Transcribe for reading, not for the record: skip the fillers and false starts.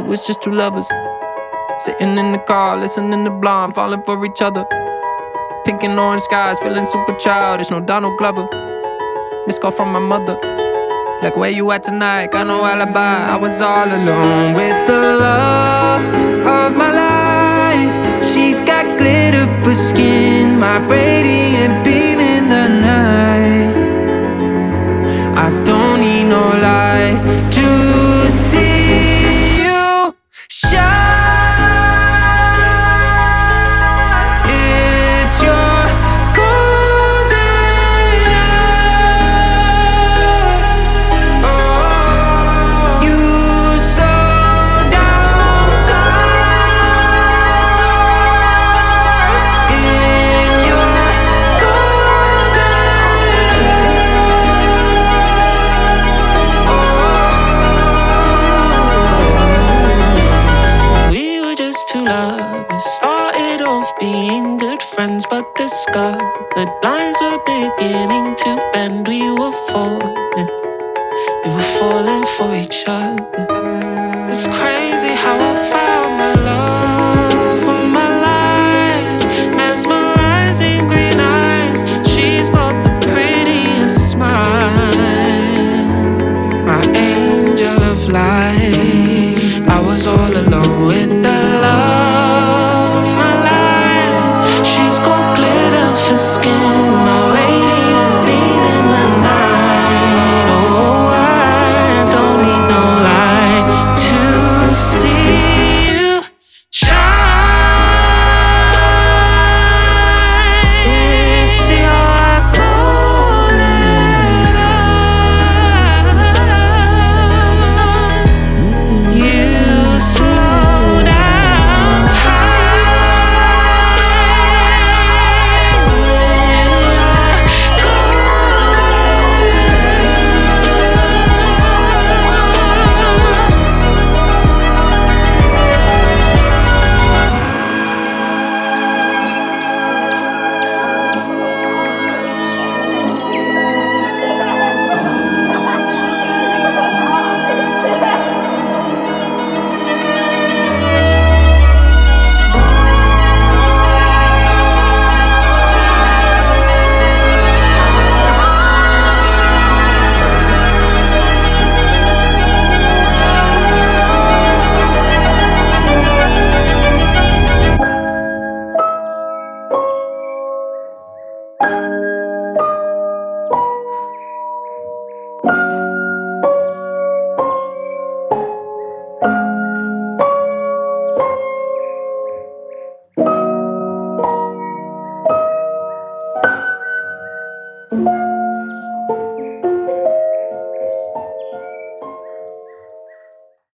was just two lovers sitting in the car, listening to Blonde, falling for each other. Pink and orange skies, feeling super childish. No Donald Glover. Missed call from my mother, like, where you at tonight? Got no alibi. I was all alone with the love of my life. She's got glitter for skin, my radiant beam in the night. I don't need no light to see you shine. Started off being good friends, but discovered lines were beginning to bend. We were falling for each other. It's crazy how I found the love of my life. Mesmerizing green eyes, she's got the prettiest smile. My angel of light. I was all alone with the love of my life. She's got glitter for skin, my radiant beam in the night. Oh, I don't need no light to see you shine. It's your golden eye. You slow down time when you're golden. Thank you.